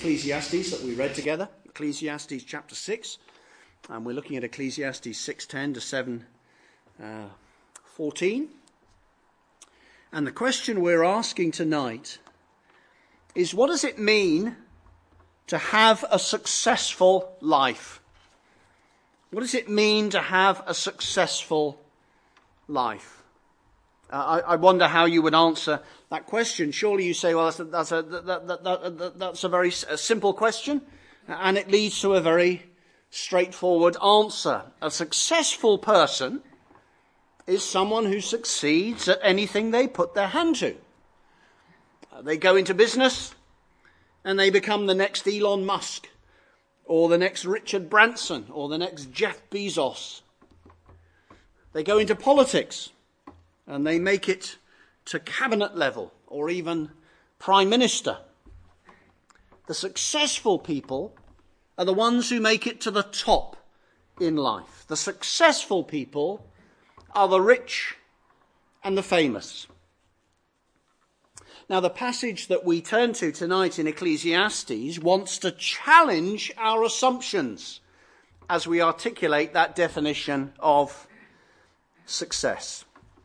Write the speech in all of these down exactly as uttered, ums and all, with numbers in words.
Ecclesiastes that we read together, Ecclesiastes chapter six, and we're looking at Ecclesiastes six ten to seven fourteen. And the question we're asking tonight is, what does it mean to have a successful life? What does it mean to have a successful life? Uh, I, I wonder how you would answer that question. Surely you say, well, that's a, that's a, that, that, that, that, that's a very a simple question, and it leads to a very straightforward answer. A successful person is someone who succeeds at anything they put their hand to. Uh, they go into business and they become the next Elon Musk, or the next Richard Branson, or the next Jeff Bezos. They go into politics and they make it to cabinet level or even prime minister. The successful people are the ones who make it to the top in life. The successful people are the rich and the famous. Now, the passage that we turn to tonight in Ecclesiastes wants to challenge our assumptions as we articulate that definition of success.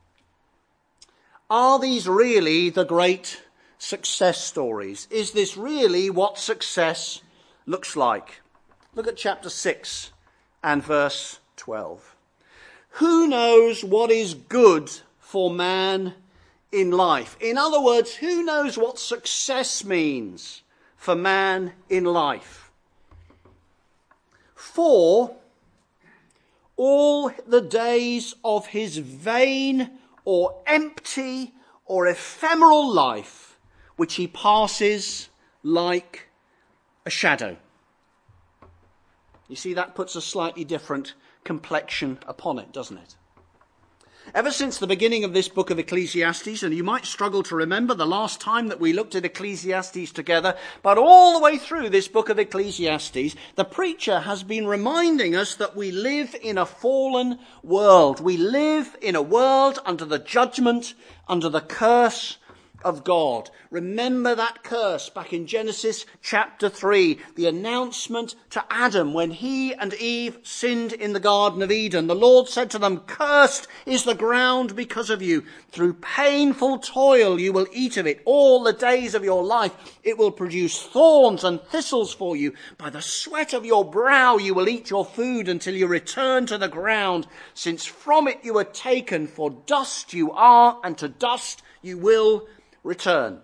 Are these really the great success stories? Is this really what success looks like? Look at chapter six and verse twelve. Who knows what is good for man in life? In other words, who knows what success means for man in life? For all the days of his vain or empty or ephemeral life, which he passes like a shadow. You see, that puts a slightly different complexion upon it, doesn't it? Ever since the beginning of this book of Ecclesiastes, and you might struggle to remember the last time that we looked at Ecclesiastes together, but all the way through this book of Ecclesiastes, the preacher has been reminding us that we live in a fallen world. We live in a world under the judgment, under the curse of God. Remember that curse back in Genesis chapter three, the announcement to Adam when he and Eve sinned in the Garden of Eden. The Lord said to them, "Cursed is the ground because of you. Through painful toil you will eat of it all the days of your life. It will produce thorns and thistles for you. By the sweat of your brow you will eat your food until you return to the ground, since from it you were taken, for dust you are, and to dust you will return."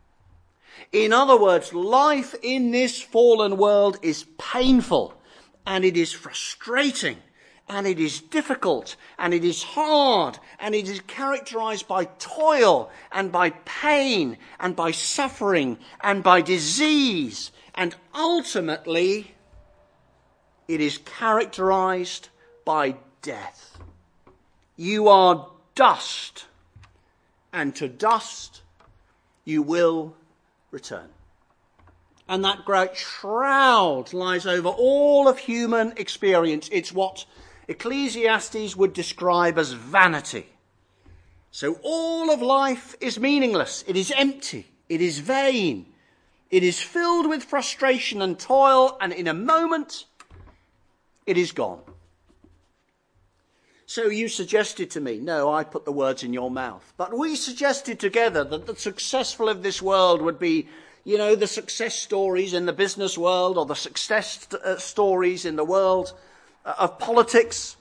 In other words, life in this fallen world is painful, and it is frustrating, and it is difficult, and it is hard, and it is characterized by toil, and by pain, and by suffering, and by disease, and ultimately it is characterized by death. You are dust, and to dust you will return. And that great shroud lies over all of human experience. It's what Ecclesiastes would describe as vanity. So all of life is meaningless. It is empty. It is vain. It is filled with frustration and toil, and in a moment, it is gone. So you suggested to me, no, I put the words in your mouth, but we suggested together that the successful of this world would be, you know, the success stories in the business world, or the success st- uh, stories in the world uh, of politics.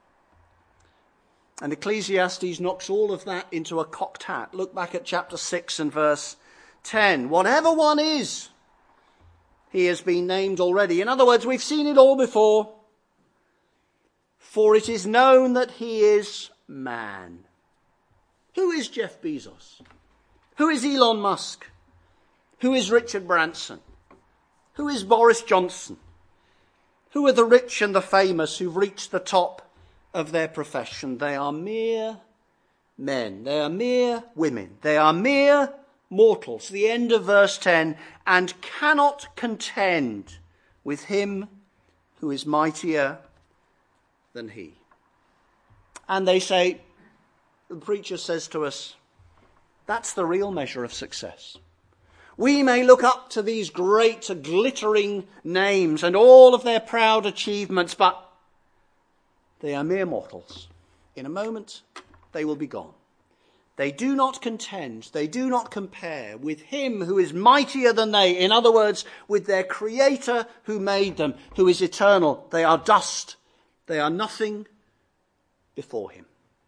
And Ecclesiastes knocks all of that into a cocked hat. Look back at chapter six and verse ten. Whatever one is, he has been named already. In other words, we've seen it all before. For it is known that he is man. Who is Jeff Bezos? Who is Elon Musk? Who is Richard Branson? Who is Boris Johnson? Who are the rich and the famous who've reached the top of their profession? They are mere men. They are mere women. They are mere mortals. The end of verse ten. And cannot contend with him who is mightier than he. And they say, the preacher says to us, that's the real measure of success. We may look up to these great glittering names and all of their proud achievements, but they are mere mortals. In a moment, they will be gone. They do not contend, they do not compare with him who is mightier than they. In other words, with their Creator who made them, who is eternal. They are dust. They are nothing before him.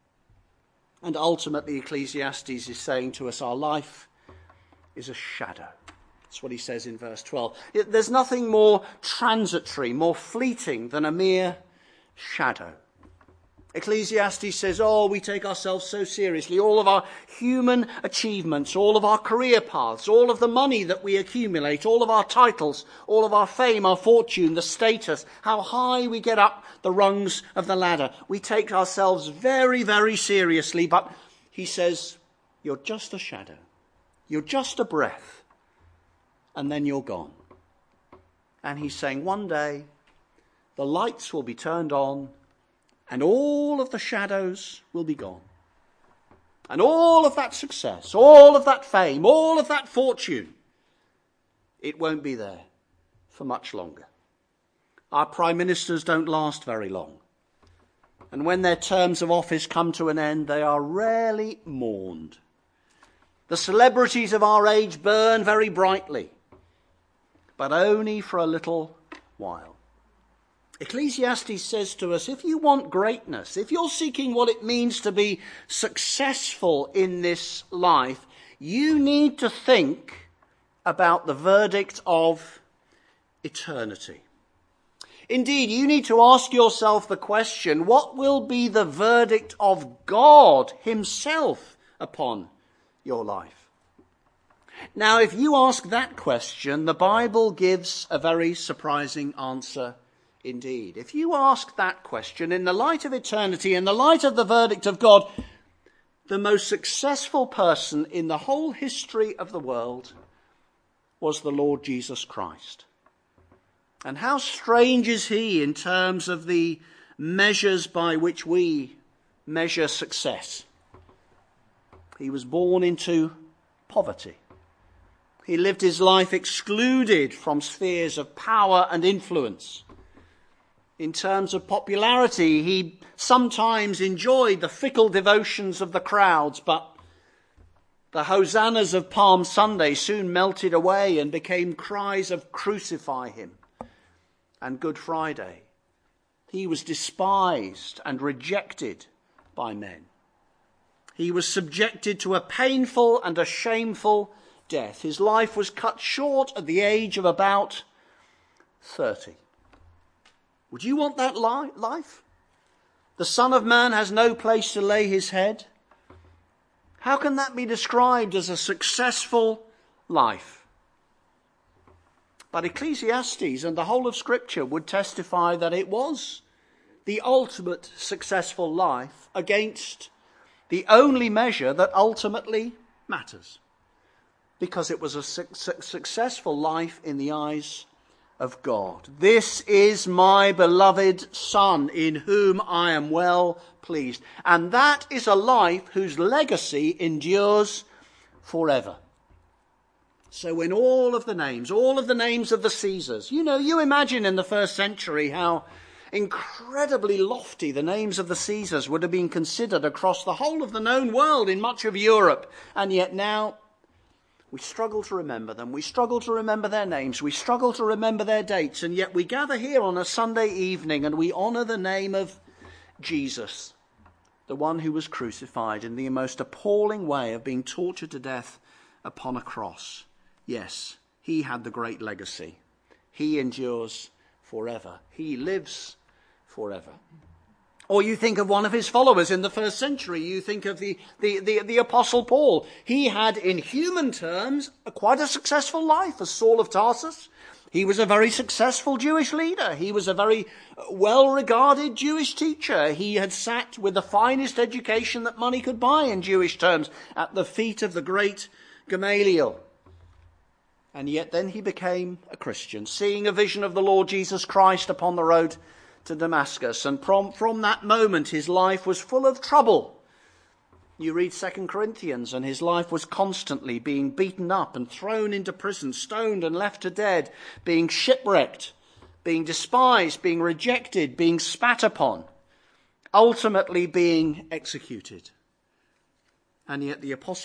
And ultimately, Ecclesiastes is saying to us, our life is a shadow. That's what he says in verse twelve. There's nothing more transitory, more fleeting than a mere shadow. Ecclesiastes says, oh, we take ourselves so seriously. All of our human achievements, all of our career paths, all of the money that we accumulate, all of our titles, all of our fame, our fortune, the status, how high we get up the rungs of the ladder. We take ourselves very, very seriously. But he says, you're just a shadow. You're just a breath. And then you're gone. And he's saying one day the lights will be turned on, and all of the shadows will be gone. And all of that success, all of that fame, all of that fortune, it won't be there for much longer. Our prime ministers don't last very long. And when their terms of office come to an end, they are rarely mourned. The celebrities of our age burn very brightly, but only for a little while. Ecclesiastes says to us, if you want greatness, if you're seeking what it means to be successful in this life, you need to think about the verdict of eternity. Indeed, you need to ask yourself the question, what will be the verdict of God himself upon your life? Now, if you ask that question, the Bible gives a very surprising answer indeed. If you ask that question in the light of eternity, in the light of the verdict of God, the most successful person in the whole history of the world was the Lord Jesus Christ. And how strange is he in terms of the measures by which we measure success. He was born into poverty. He lived his life excluded from spheres of power and influence. In terms of popularity, he sometimes enjoyed the fickle devotions of the crowds, but the hosannas of Palm Sunday soon melted away and became cries of crucify him. And Good Friday, he was despised and rejected by men. He was subjected to a painful and a shameful death. His life was cut short at the age of about thirty. Would you want that li- life? The Son of Man has no place to lay his head. How can that be described as a successful life? But Ecclesiastes and the whole of Scripture would testify that it was the ultimate successful life against the only measure that ultimately matters. Because it was a su- su- successful life in the eyes of God. This is my beloved Son, in whom I am well pleased. And that is a life whose legacy endures forever. So when all of the names, all of the names of the Caesars, you know, you imagine in the first century how incredibly lofty the names of the Caesars would have been considered across the whole of the known world in much of Europe. And yet now we struggle to remember them. We struggle to remember their names. We struggle to remember their dates. And yet we gather here on a Sunday evening and we honour the name of Jesus, the one who was crucified in the most appalling way of being tortured to death upon a cross. Yes, he had the great legacy. He endures forever. He lives forever. Or you think of one of his followers in the first century. You think of the, the, the, the Apostle Paul. He had, in human terms, a, quite a successful life as Saul of Tarsus. He was a very successful Jewish leader. He was a very well-regarded Jewish teacher. He had sat with the finest education that money could buy in Jewish terms at the feet of the great Gamaliel. And yet then he became a Christian, seeing a vision of the Lord Jesus Christ upon the road to Damascus. And from, from that moment his life was full of trouble. You read Second Corinthians, and his life was constantly being beaten up and thrown into prison, stoned and left to dead, being shipwrecked, being despised, being rejected, being spat upon, ultimately being executed. And yet the Apostle